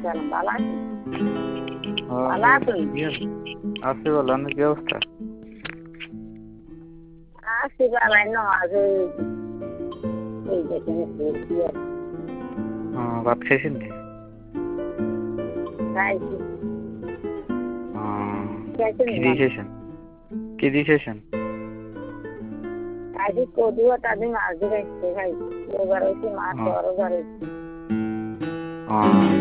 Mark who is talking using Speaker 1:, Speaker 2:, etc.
Speaker 1: সালাম ভালো আছেন? ভালো
Speaker 2: হ্যাঁ,
Speaker 1: আছেন?
Speaker 2: আছি বলো, আপনার কি অবস্থা?
Speaker 1: আছি বালাই নামাজ এই দেখেন পড়ছি আর
Speaker 2: ভাত খাইছেন নি?
Speaker 1: খাইছি। খাইছেন
Speaker 2: কি
Speaker 1: না?
Speaker 2: দিয়ে খাইছেন? কি দিয়ে খাইছেন?
Speaker 1: খাইছি কদু আর তাদের মাছ দিয়ে খাইছি খাইছি। এবার হচ্ছে মাছ
Speaker 2: আহ,
Speaker 1: বড় ধরেছি।